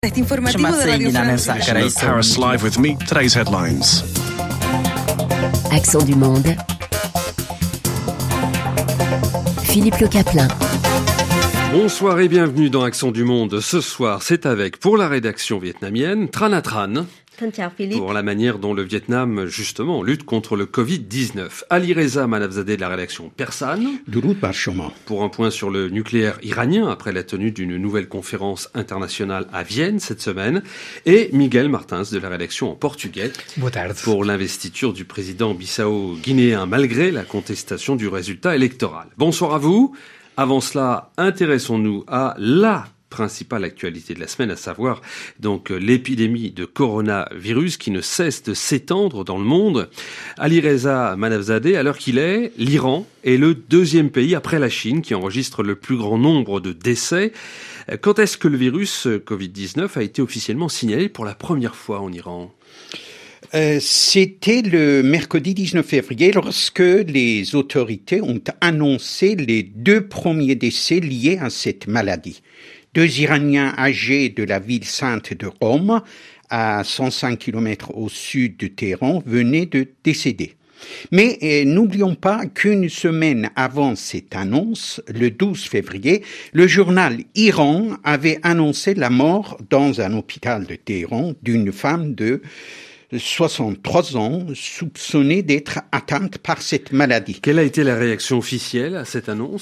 Este informativo de Radio France. Paris Live with me. Today's headlines. Accent du monde. Philippe Le Caplin. Bonsoir et bienvenue dans Accent du monde. Ce soir, c'est avec, pour la rédaction vietnamienne, Tran Nha Tran. Pour la manière dont le Vietnam, justement, lutte contre le Covid-19. Ali Reza Manavzadeh de la rédaction persane. Pour un point sur le nucléaire iranien, après la tenue d'une nouvelle conférence internationale à Vienne cette semaine. Et Miguel Martins de la rédaction en portugais. Pour l'investiture du président bissau-guinéen, malgré la contestation du résultat électoral. Bonsoir à vous. Avant cela, intéressons-nous à la principale actualité de la semaine, à savoir donc l'épidémie de coronavirus qui ne cesse de s'étendre dans le monde. Ali Reza Manavzadeh, à l'heure qu'il est, l'Iran est le deuxième pays après la Chine qui enregistre le plus grand nombre de décès. Quand est-ce que le virus Covid-19 a été officiellement signalé pour la première fois en Iran ? C'était le mercredi 19 février lorsque les autorités ont annoncé les 2 premiers décès liés à cette maladie. 2 Iraniens âgés de la ville sainte de Rome, à 105 km au sud de Téhéran, venaient de décéder. Mais n'oublions pas qu'une semaine avant cette annonce, le 12 février, le journal Iran avait annoncé la mort dans un hôpital de Téhéran d'une femme de 63 ans, soupçonnée d'être atteinte par cette maladie. Quelle a été la réaction officielle à cette annonce ?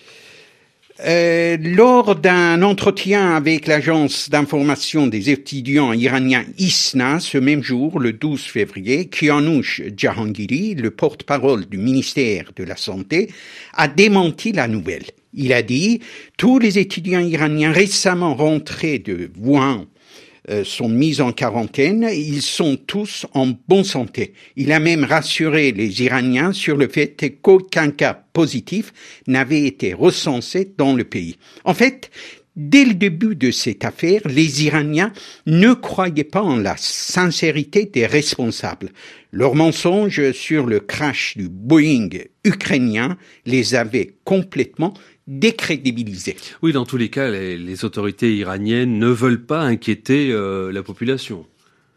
Lors d'un entretien avec l'agence d'information des étudiants iraniens ISNA, ce même jour, le 12 février, Kianouch Jahangiri, le porte-parole du ministère de la Santé, a démenti la nouvelle. Il a dit « Tous les étudiants iraniens récemment rentrés de Wuhan sont mis en quarantaine, ils sont tous en bonne santé. Il a même rassuré les Iraniens sur le fait qu'aucun cas positif n'avait été recensé dans le pays. En fait, dès le début de cette affaire, les Iraniens ne croyaient pas en la sincérité des responsables. Leurs mensonges sur le crash du Boeing ukrainien les avaient complètement décrédibilisés. Oui, dans tous les cas, les autorités iraniennes ne veulent pas inquiéter la population.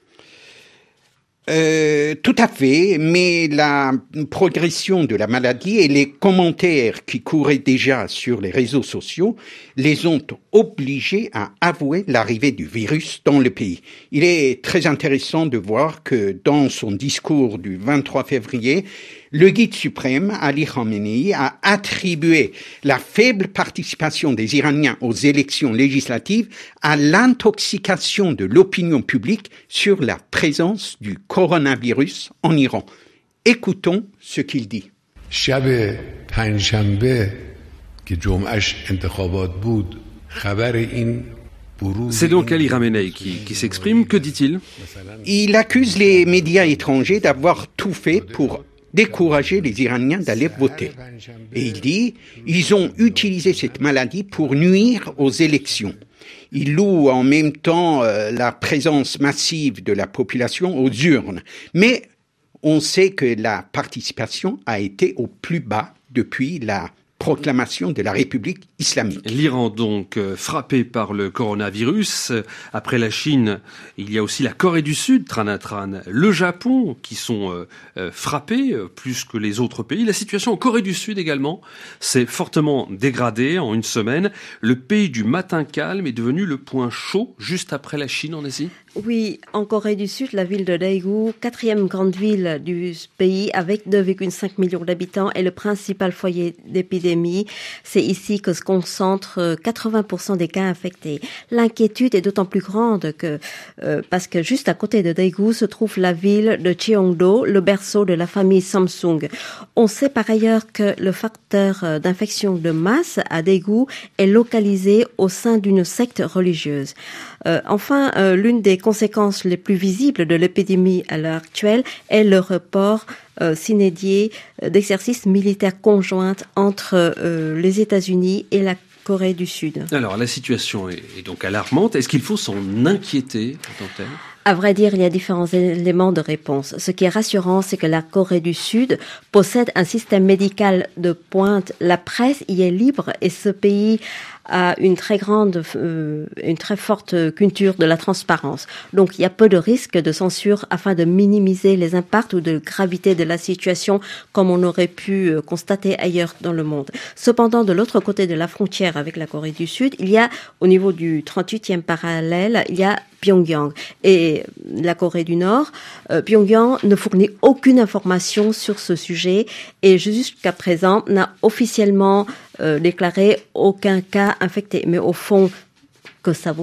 Tout à fait, mais la progression de la maladie et les commentaires qui couraient déjà sur les réseaux sociaux les ont obligés à avouer l'arrivée du virus dans le pays. Il est très intéressant de voir que dans son discours du 23 février, le guide suprême, Ali Khamenei, a attribué la faible participation des Iraniens aux élections législatives à l'intoxication de l'opinion publique sur la présence du coronavirus en Iran. Écoutons ce qu'il dit. C'est donc Ali Khamenei qui s'exprime. Que dit-il ? Il accuse les médias étrangers d'avoir tout fait pour décourager les Iraniens d'aller voter. Et il dit, ils ont utilisé cette maladie pour nuire aux élections. Il loue en même temps la présence massive de la population aux urnes. Mais on sait que la participation a été au plus bas depuis la proclamation de la République islamique. L'Iran donc frappé par le coronavirus. Après la Chine, il y a aussi la Corée du Sud, Tran Nha Tran, le Japon qui sont frappés plus que les autres pays. La situation en Corée du Sud également s'est fortement dégradée en une semaine. Le pays du matin calme est devenu le point chaud juste après la Chine en Asie. Oui, en Corée du Sud, la ville de Daegu, 4e grande ville du pays avec 2,5 millions d'habitants, est le principal foyer d'épidémie. C'est ici que se concentrent 80% des cas infectés. L'inquiétude est d'autant plus grande que parce que juste à côté de Daegu se trouve la ville de Cheongdo, le berceau de la famille Samsung. On sait par ailleurs que le facteur d'infection de masse à Daegu est localisé au sein d'une secte religieuse. Enfin, l'une des conséquences les plus visibles de l'épidémie à l'heure actuelle est le report sine die d'exercices militaires conjoints entre les États-Unis et la Corée du Sud. Alors, la situation est donc alarmante. Est-ce qu'il faut s'en inquiéter en tant que tel ? À vrai dire, il y a différents éléments de réponse. Ce qui est rassurant, c'est que la Corée du Sud possède un système médical de pointe. La presse y est libre et ce pays a une très forte culture de la transparence. Donc, il y a peu de risques de censure afin de minimiser les impacts ou de gravité de la situation comme on aurait pu constater ailleurs dans le monde. Cependant, de l'autre côté de la frontière avec la Corée du Sud, il y a, au niveau du 38e parallèle, il y a Pyongyang et la Corée du Nord. Pyongyang ne fournit aucune information sur ce sujet et jusqu'à présent n'a officiellement déclaré aucun cas infecté. Mais au fond, que savons-nous ?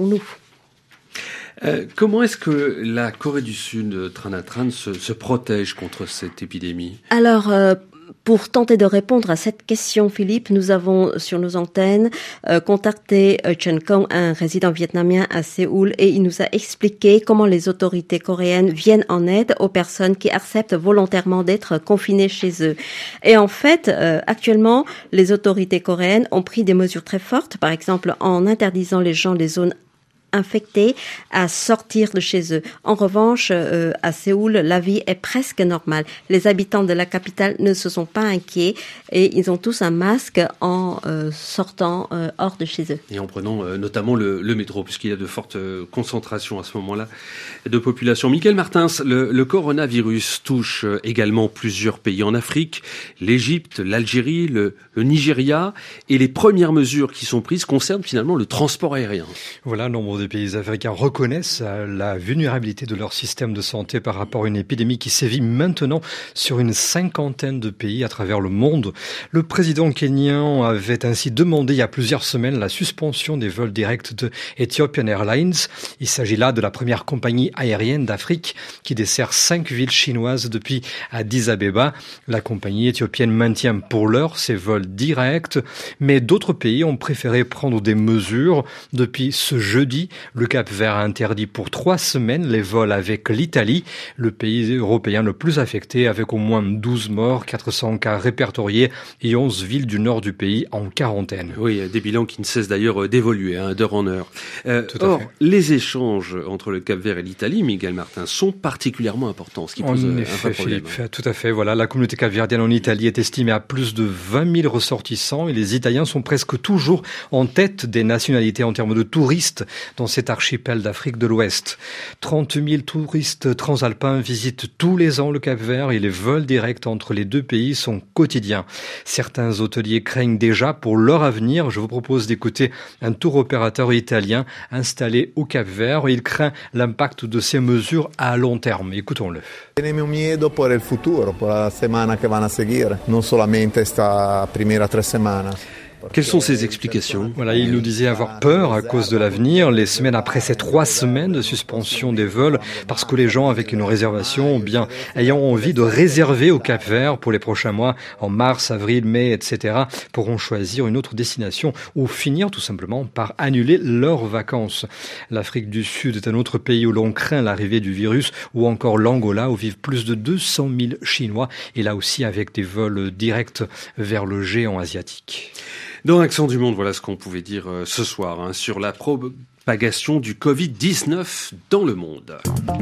Comment est-ce que la Corée du Sud, Tranatran, se protège contre cette épidémie ? Alors, pour tenter de répondre à cette question, Philippe, nous avons sur nos antennes contacté Chen Kong, un résident vietnamien à Séoul, et il nous a expliqué comment les autorités coréennes viennent en aide aux personnes qui acceptent volontairement d'être confinées chez eux. Et en fait, actuellement, les autorités coréennes ont pris des mesures très fortes, par exemple en interdisant les gens des zones infectés à sortir de chez eux. En revanche, à Séoul, la vie est presque normale. Les habitants de la capitale ne se sont pas inquiets et ils ont tous un masque en sortant hors de chez eux. Et en prenant notamment le métro, puisqu'il y a de fortes concentrations à ce moment-là de population. Michael Martins, le coronavirus touche également plusieurs pays en Afrique, l'Égypte, l'Algérie, le Nigeria, et les premières mesures qui sont prises concernent finalement le transport aérien. Voilà, nombre de pays africains reconnaissent la vulnérabilité de leur système de santé par rapport à une épidémie qui sévit maintenant sur une 50aine de pays à travers le monde. Le président kényan avait ainsi demandé il y a plusieurs semaines la suspension des vols directs de Ethiopian Airlines. Il s'agit là de la première compagnie aérienne d'Afrique qui dessert 5 villes chinoises depuis Addis Abeba. La compagnie éthiopienne maintient pour l'heure ses vols directs, mais d'autres pays ont préféré prendre des mesures. Depuis ce jeudi, le Cap-Vert a interdit pour 3 semaines les vols avec l'Italie, le pays européen le plus affecté avec au moins 12 morts, 400 cas répertoriés et 11 villes du nord du pays en quarantaine. Oui, des bilans qui ne cessent d'ailleurs d'évoluer d'heure en heure. Or, les échanges entre le Cap-Vert et l'Italie, Miguel Martin, sont particulièrement importants, ce qui pose un vrai problème. Philippe, tout à fait. Voilà, la communauté capverdienne en Italie est estimée à plus de 20 000 ressortissants et les Italiens sont presque toujours en tête des nationalités en termes de touristes dans cet archipel d'Afrique de l'Ouest. 30 000 touristes transalpins visitent tous les ans le Cap-Vert et les vols directs entre les deux pays sont quotidiens. Certains hôteliers craignent déjà pour leur avenir. Je vous propose d'écouter un tour opérateur italien installé au Cap-Vert. Il craint l'impact de ces mesures à long terme. Écoutons-le. Tenemos miedo por el futuro, por la semana que van a seguir, no solamente esta primera 3 semanas. Quelles sont ces explications ? Voilà, il nous disait avoir peur à cause de l'avenir, les semaines après ces 3 semaines de suspension des vols, parce que les gens avec une réservation, bien ayant envie de réserver au Cap-Vert pour les prochains mois, en mars, avril, mai, etc., pourront choisir une autre destination ou finir tout simplement par annuler leurs vacances. L'Afrique du Sud est un autre pays où l'on craint l'arrivée du virus, ou encore l'Angola où vivent plus de 200 000 Chinois, et là aussi avec des vols directs vers le géant asiatique. Dans Accent du Monde, voilà ce qu'on pouvait dire ce soir sur la propagation du Covid-19 dans le monde.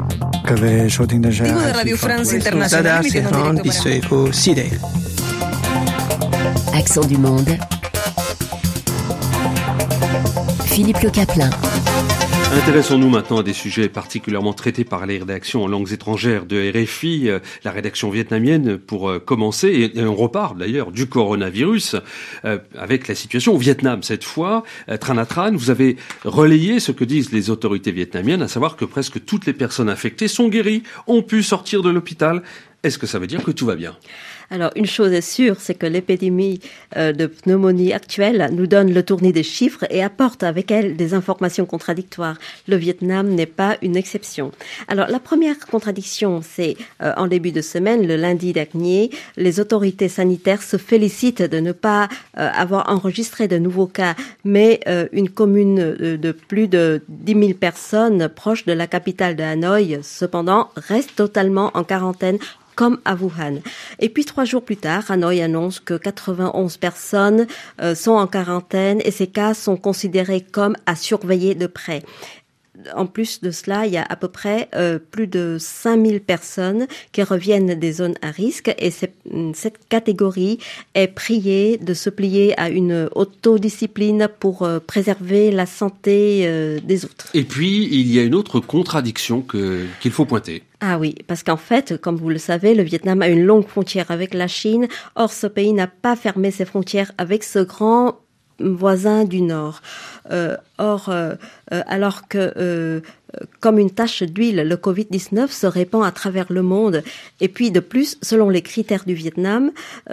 Accent du Monde. Philippe Le Caplin. Intéressons-nous maintenant à des sujets particulièrement traités par les rédactions en langues étrangères de RFI, la rédaction vietnamienne pour commencer, et on reparle d'ailleurs du coronavirus avec la situation au Vietnam cette fois. Tranatran, vous avez relayé ce que disent les autorités vietnamiennes, à savoir que presque toutes les personnes infectées sont guéries, ont pu sortir de l'hôpital. Est-ce que ça veut dire que tout va bien ? Alors, une chose est sûre, c'est que l'épidémie de pneumonie actuelle nous donne le tournis des chiffres et apporte avec elle des informations contradictoires. Le Vietnam n'est pas une exception. Alors, la première contradiction, c'est en début de semaine, le lundi dernier, les autorités sanitaires se félicitent de ne pas avoir enregistré de nouveaux cas, mais une commune de plus de 10 000 personnes proche de la capitale de Hanoï, cependant, reste totalement en quarantaine, comme à Wuhan. Et puis 3 jours plus tard, Hanoï annonce que 91 personnes sont en quarantaine et ces cas sont considérés comme à surveiller de près. en plus de cela, il y a à peu près plus de 5000 personnes qui reviennent des zones à risque et cette catégorie est priée de se plier à une autodiscipline pour préserver la santé des autres. Et puis, il y a une autre contradiction qu'il faut pointer. Ah oui, parce qu'en fait, comme vous le savez, le Vietnam a une longue frontière avec la Chine. Or, ce pays n'a pas fermé ses frontières avec ce grand voisin du Nord. Alors que, comme une tache d'huile, le Covid-19 se répand à travers le monde. Et puis, de plus, selon les critères du Vietnam,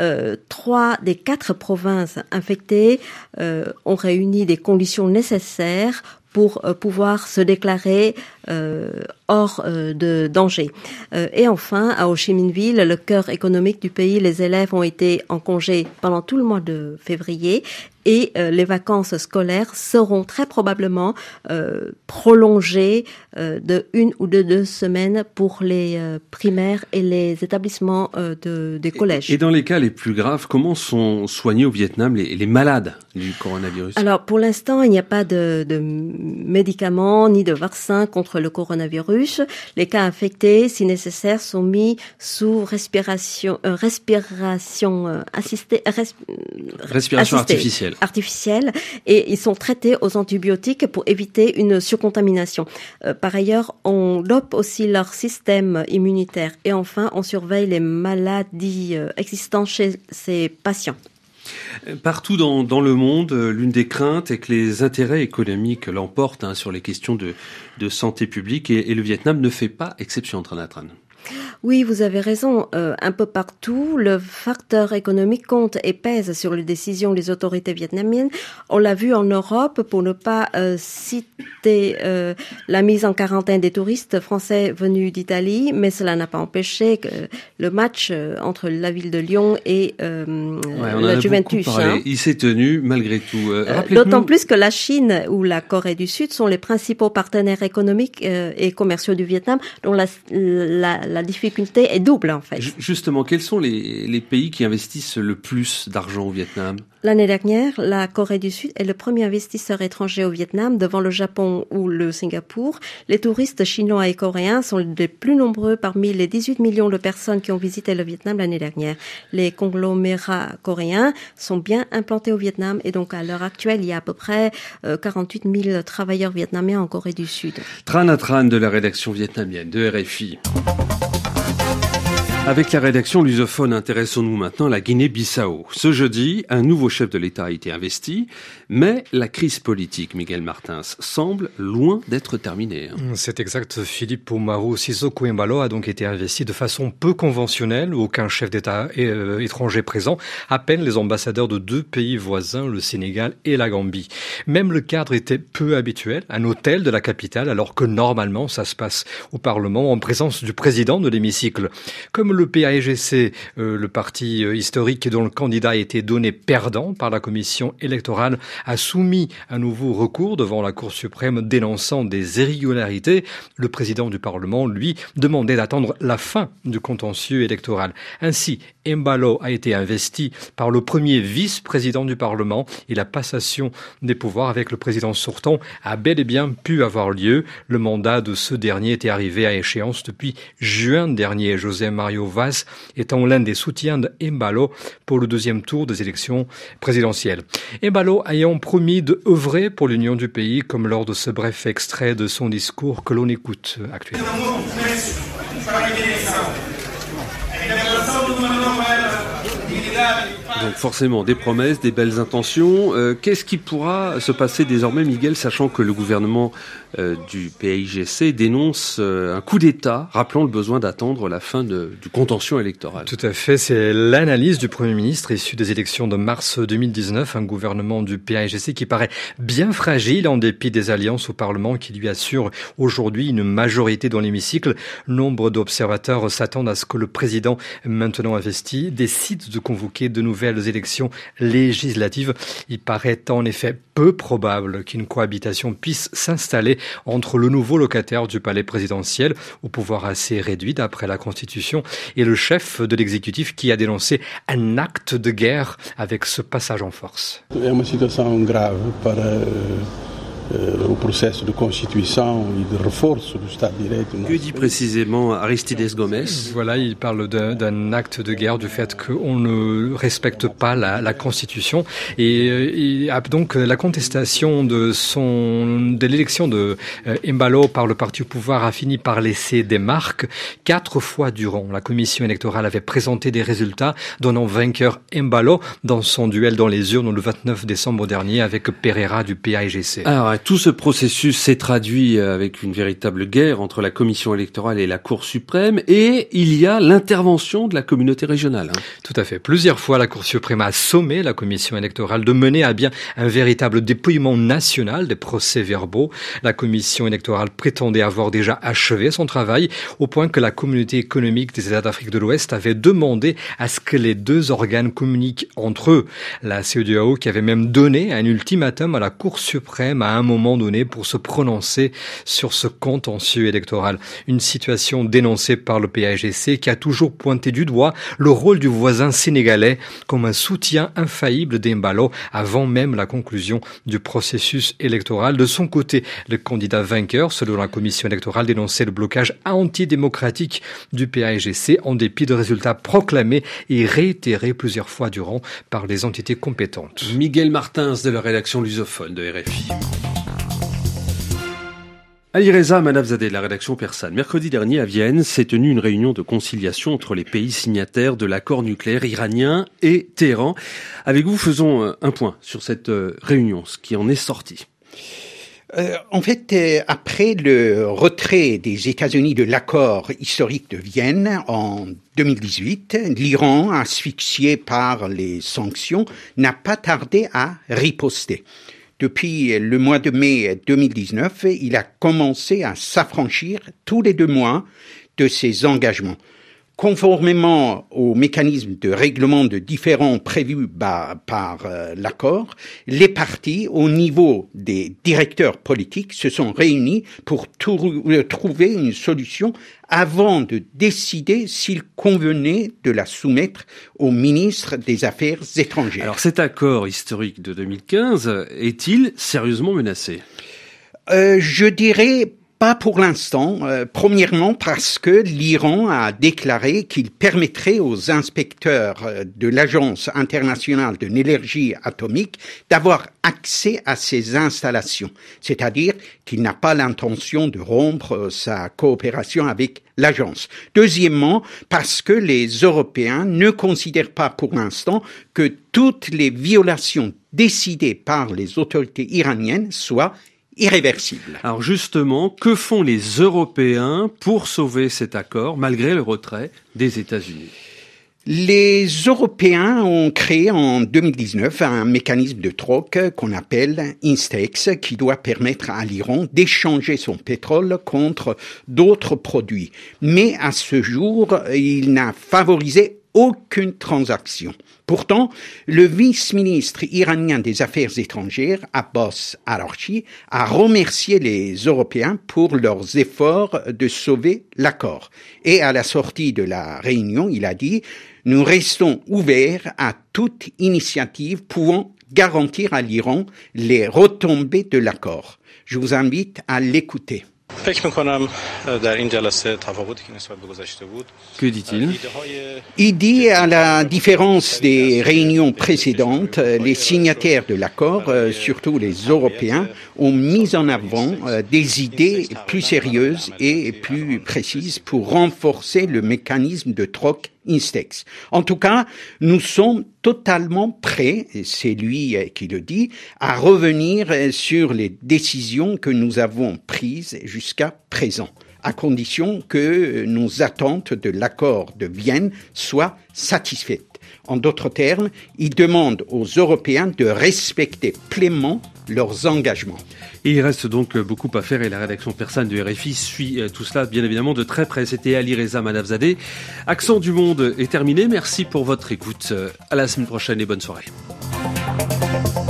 3 des 4 provinces infectées ont réuni des conditions nécessaires pour pouvoir se déclarer hors de danger. Et enfin, à Ho Chi Minh Ville, le cœur économique du pays, les élèves ont été en congé pendant tout le mois de février et les vacances scolaires seront très probablement prolongées de 1 ou de 2 semaines pour les primaires et les établissements des collèges. Et dans les cas les plus graves, comment sont soignés au Vietnam les malades du coronavirus? Alors, pour l'instant, il n'y a pas de médicaments ni de vaccins contre le coronavirus. Les cas infectés, si nécessaire, sont mis sous respiration assistée, respiration artificielle, et ils sont traités aux antibiotiques pour éviter une surcontamination. Par ailleurs, on dope aussi leur système immunitaire et enfin, on surveille les maladies existantes chez ces patients. Partout dans le monde, l'une des craintes est que les intérêts économiques l'emportent sur les questions de santé publique et le Vietnam ne fait pas exception, Tranatran. Oui, vous avez raison. Un peu partout, le facteur économique compte et pèse sur les décisions des autorités vietnamiennes. On l'a vu en Europe, pour ne pas citer la mise en quarantaine des touristes français venus d'Italie, mais cela n'a pas empêché que le match entre la ville de Lyon et la Juventus. Il s'est tenu malgré tout. D'autant plus que la Chine ou la Corée du Sud sont les principaux partenaires économiques et commerciaux du Vietnam, dont la difficulté est double, en fait. Justement, quels sont les pays qui investissent le plus d'argent au Vietnam? L'année dernière, la Corée du Sud est le premier investisseur étranger au Vietnam, devant le Japon ou le Singapour. Les touristes chinois et coréens sont les plus nombreux parmi les 18 millions de personnes qui ont visité le Vietnam l'année dernière. Les conglomérats coréens sont bien implantés au Vietnam et donc à l'heure actuelle, il y a à peu près 48 000 travailleurs vietnamiens en Corée du Sud. Tranatran de la rédaction vietnamienne de RFI. Avec la rédaction lusophone, intéressons-nous maintenant à la Guinée-Bissau. Ce jeudi, un nouveau chef de l'État a été investi, mais la crise politique, Miguel Martins, semble loin d'être terminée. C'est exact. Philippe Oumaro Sissoko Embalo a donc été investi de façon peu conventionnelle. Aucun chef d'État étranger présent, à peine les ambassadeurs de 2 pays voisins, le Sénégal et la Gambie. Même le cadre était peu habituel, un hôtel de la capitale, alors que normalement ça se passe au Parlement en présence du président de l'hémicycle. Comme le PAIGC, le parti historique dont le candidat a été donné perdant par la commission électorale, a soumis un nouveau recours devant la Cour suprême dénonçant des irrégularités. Le président du Parlement, lui, demandait d'attendre la fin du contentieux électoral. Ainsi, Embalo a été investi par le premier vice-président du Parlement et la passation des pouvoirs avec le président sortant a bel et bien pu avoir lieu. Le mandat de ce dernier était arrivé à échéance depuis juin dernier. José Mario Vaz étant l'un des soutiens d'Embalo pour le 2e tour des élections présidentielles. Embalo ayant promis de œuvrer pour l'union du pays, comme lors de ce bref extrait de son discours que l'on écoute actuellement. Donc forcément, des promesses, des belles intentions. Qu'est-ce qui pourra se passer désormais, Miguel, sachant que le gouvernement du PAIGC dénonce un coup d'État, rappelant le besoin d'attendre la fin du contentieux électoral. Tout à fait, c'est l'analyse du Premier ministre issu des élections de mars 2019, un gouvernement du PAIGC qui paraît bien fragile en dépit des alliances au Parlement qui lui assurent aujourd'hui une majorité dans l'hémicycle. Nombre d'observateurs s'attendent à ce que le président, maintenant investi, décide de convoquer de nouvelles élections législatives. Il paraît en effet peu probable qu'une cohabitation puisse s'installer entre le nouveau locataire du palais présidentiel, au pouvoir assez réduit d'après la Constitution, et le chef de l'exécutif qui a dénoncé un acte de guerre avec ce passage en force. É uma situação grave para au processus de constitution et de renforce du Stade direct. Que dit précisément Aristides Gomes? Voilà, il parle d'un acte de guerre, du fait qu'on ne respecte pas la Constitution. Et donc la contestation de l'élection de Embalo par le parti au pouvoir a fini par laisser des marques. 4 fois durant, la commission électorale avait présenté des résultats donnant vainqueur Embalo dans son duel dans les urnes le 29 décembre dernier avec Pereira du PAIGC. Alors, tout ce processus s'est traduit avec une véritable guerre entre la commission électorale et la Cour suprême, et il y a l'intervention de la communauté régionale. Tout à fait. Plusieurs fois, la Cour suprême a sommé la commission électorale de mener à bien un véritable dépouillement national des procès-verbaux. La commission électorale prétendait avoir déjà achevé son travail, au point que la communauté économique des États d'Afrique de l'Ouest avait demandé à ce que les 2 organes communiquent entre eux. La CEDEAO qui avait même donné un ultimatum à la Cour suprême à un moment donné pour se prononcer sur ce contentieux électoral. Une situation dénoncée par le PAIGC qui a toujours pointé du doigt le rôle du voisin sénégalais comme un soutien infaillible d'Embalo avant même la conclusion du processus électoral. De son côté, le candidat vainqueur, selon la commission électorale, dénonçait le blocage antidémocratique du PAIGC en dépit de résultats proclamés et réitérés plusieurs fois durant par les entités compétentes. Miguel Martins de la rédaction lusophone de RFI. Alireza Manavzadeh de la rédaction persane. Mercredi dernier à Vienne s'est tenue une réunion de conciliation entre les pays signataires de l'accord nucléaire iranien et Téhéran. Avec vous, faisons un point sur cette réunion, ce qui en est sorti. En fait, après le retrait des États-Unis de l'accord historique de Vienne en 2018, l'Iran, asphyxié par les sanctions, n'a pas tardé à riposter. Depuis le mois de mai 2019, il a commencé à s'affranchir tous les 2 mois de ses engagements. Conformément au mécanisme de règlement de différends prévu par l'accord, les partis, au niveau des directeurs politiques, se sont réunis pour trouver une solution avant de décider s'il convenait de la soumettre au ministre des Affaires étrangères. Alors cet accord historique de 2015 est-il sérieusement menacé? Je dirais pas pour l'instant. Premièrement parce que l'Iran a déclaré qu'il permettrait aux inspecteurs de l'Agence internationale de l'énergie atomique d'avoir accès à ces installations. C'est-à-dire qu'il n'a pas l'intention de rompre sa coopération avec l'agence. Deuxièmement, parce que les Européens ne considèrent pas pour l'instant que toutes les violations décidées par les autorités iraniennes soient irréversible. Alors justement, que font les Européens pour sauver cet accord malgré le retrait des États-Unis? Les Européens ont créé en 2019 un mécanisme de troc qu'on appelle INSTEX qui doit permettre à l'Iran d'échanger son pétrole contre d'autres produits. Mais à ce jour, il n'a favorisé aucune transaction. Pourtant, le vice-ministre iranien des Affaires étrangères, Abbas Araghchi, a remercié les Européens pour leurs efforts de sauver l'accord. Et à la sortie de la réunion, il a dit « Nous restons ouverts à toute initiative pouvant garantir à l'Iran les retombées de l'accord. » Je vous invite à l'écouter. Que dit-il? Il dit, à la différence des réunions précédentes, les signataires de l'accord, surtout les Européens, ont mis en avant des idées plus sérieuses et plus précises pour renforcer le mécanisme de troc INSTEX. En tout cas, nous sommes totalement prêts, et c'est lui qui le dit, à revenir sur les décisions que nous avons prises jusqu'à présent, à condition que nos attentes de l'accord de Vienne soient satisfaites. En d'autres termes, il demande aux Européens de respecter pleinement leurs engagements. Et il reste donc beaucoup à faire et la rédaction persane de RFI suit tout cela bien évidemment de très près. C'était Alireza Manavzadeh. Accent du monde est terminé. Merci pour votre écoute. À la semaine prochaine et bonne soirée.